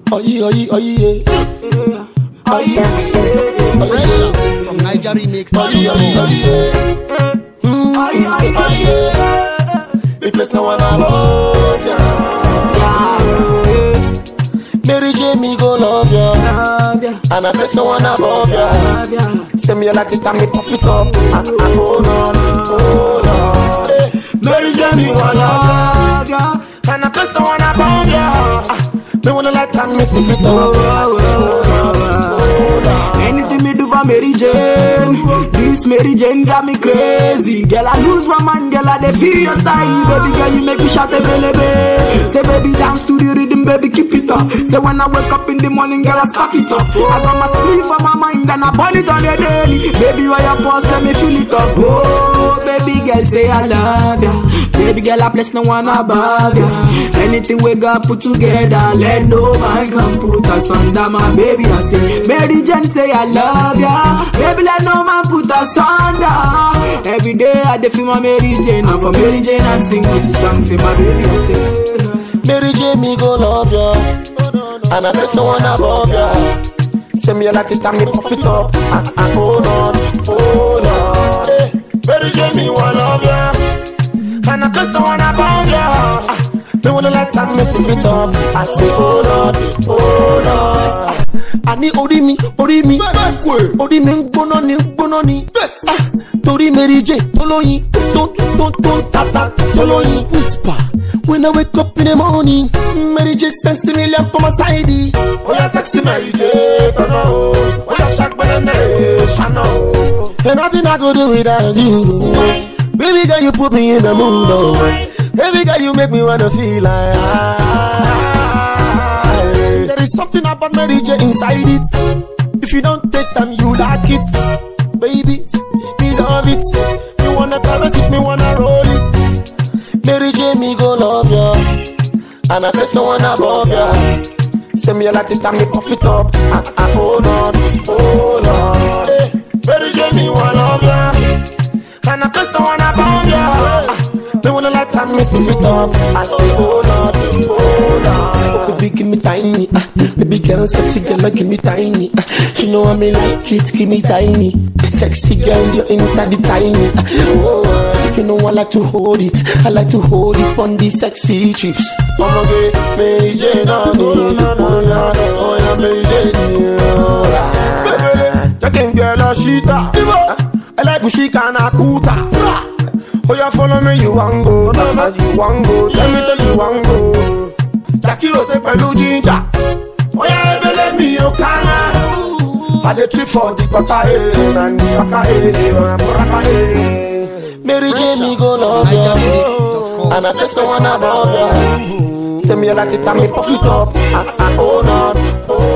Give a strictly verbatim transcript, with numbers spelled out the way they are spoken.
Oh yeah, oh yeah, oh yeah. Oh yeah. Fresh from Niger Remix. Oh yeah, oh yeah, oh yeah. Mm, oh yeah, oh yeah. The place no one I love ya. Mary J, me go love ya. Love ya. And I place no one above ya. Love ya. Send me a lot of time, me puff it up. And I hold on, hold on. Hey, Mary J, me wanna love ya. And I place no one above ya. Me wanna let time, me stick it up. Hold on, hold on. Anything me do for Mary Jane, this Mary Jane got me crazy. Girl, I lose my mind, girl, I dey feel your style. Baby girl, you make me shout baby. Say baby, dance to the rhythm, baby, keep it up. Say when I wake up in the morning, girl, I spark it up. I got my sleep on my mind and I burn it on the daily. Baby, why you pause, let me feel it up. Oh, baby girl, say I love ya. Baby girl, I bless no one above ya. Anything we got put together, let no man come put us under. My baby, I say, Mary Jane, say I love ya. Baby, let no man put us under. Every day I dey feel my Mary Jane, and for Mary Jane I sing this song. Say my baby, I say, Mary J, me go love ya. And I bless no one above ya. Send me a lot of time, me puff it up. And I hold on, hold on. Hey, Mary J, me wanna love ya. And I bless no one above ya. Me wanna let time, me stick it up. I say hold on, hold on. I need ori mi, ori mi. Ori mi ngbono ni, ngbono ni. Tori Mary J, toloyin. Don't, don't, don't, tata, toloyin. Whisper. When I wake up in the morning, Mary J sends me lamp on my side. Oh yeah, sexy Mary J, turn on. Oh yeah, shake my nation, oh. And nothing I go do without you. Baby girl, you put me in the mood, oh. Baby girl, you make me wanna feel like I, there is something about Mary J inside it. If you don't taste them, you like it. Baby, me love it. Me wanna caress it, me wanna roll it. Mary J, me go love ya. And I place no one above ya. Send me a lot of time, me puff it up. And I hold on, hold on. Hey, Mary J, me wanna love ya. And I place no one above ya. Me wanna let time, me stick it up. I say hold on, hold on. Oh, baby, give me tiny. Uh, baby girl, sexy girl, give me tiny. Uh, you know I mean like it, give me tiny. Sexy girl, you're inside the tiny. Uh, oh, you know I like to hold it. I like to hold it on these sexy trips. Mama gay, Mary Jane, no, no, no, no, no, oh yeah, Mary Jane, oh, second girl, oh, shita. I like Bushika and Akuta. Oh, you follow me, you want go, nah, you want go. Tell me, say you want go. Jackie Rose, Pelu Ginger. Oh, yeah, let me, you can. I the trip for the Kota, and the Aka, and Mary J, me go love ya. And I place no one above ya. Send me a lot of time, me puff it up. And I hold on.